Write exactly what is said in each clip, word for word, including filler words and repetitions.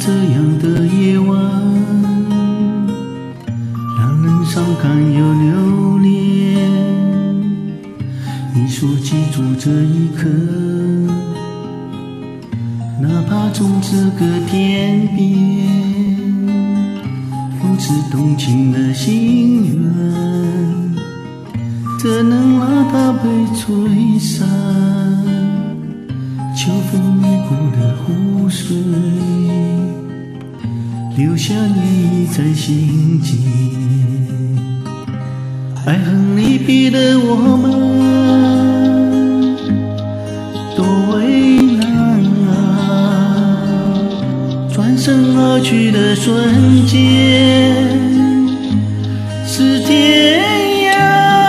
这样的夜晚，让人伤感又留恋。你说记住这一刻，哪怕从这个天边，如此动情的心愿，怎能让它被吹散？秋风一股的湖水，留下涟漪在心间。爱恨离别的我们，多为难啊！转身而去的瞬间，是天涯。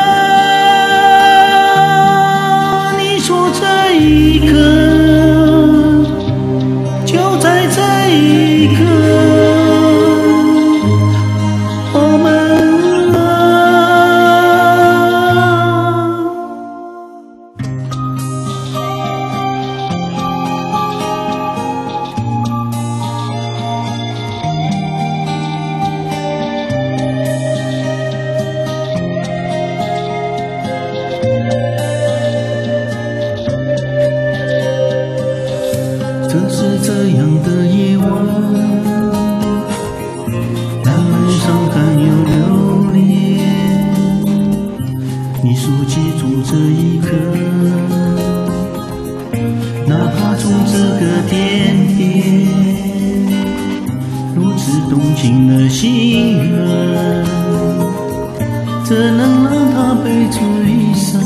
你说这一刻。这是这样的夜晚，让人伤感又留恋。你说记住这一刻，哪怕从这个天边，如此动情的心愿，怎能让它被吹散？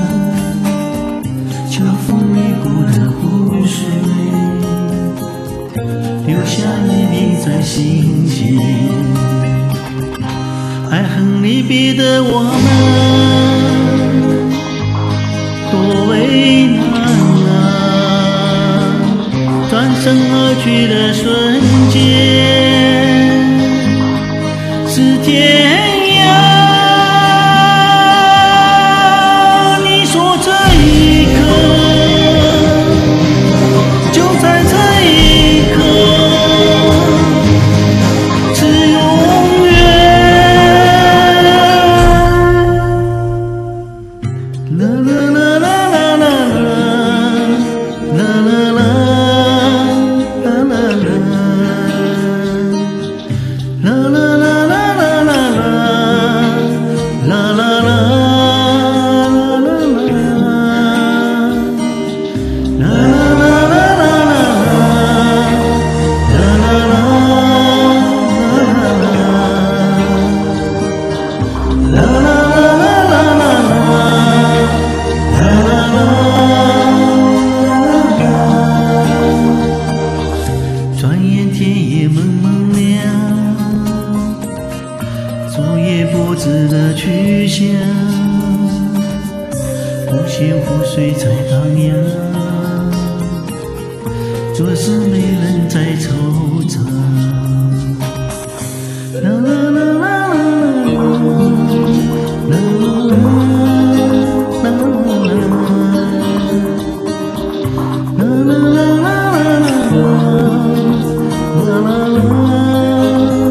秋风一股的湖水，留下一粒在心间。爱恨离别的我们，多为难啊！转身而去的瞬间，是天涯。你说这一刻，就在这一刻，是永远。啦啦啦啦啦啦啦啦啦啦。转眼天也蒙蒙亮，昨夜不知的去向，无限湖水在荡漾，若是没人在惆怅。啦啦啦啦啦啦啦啦啦啦啦。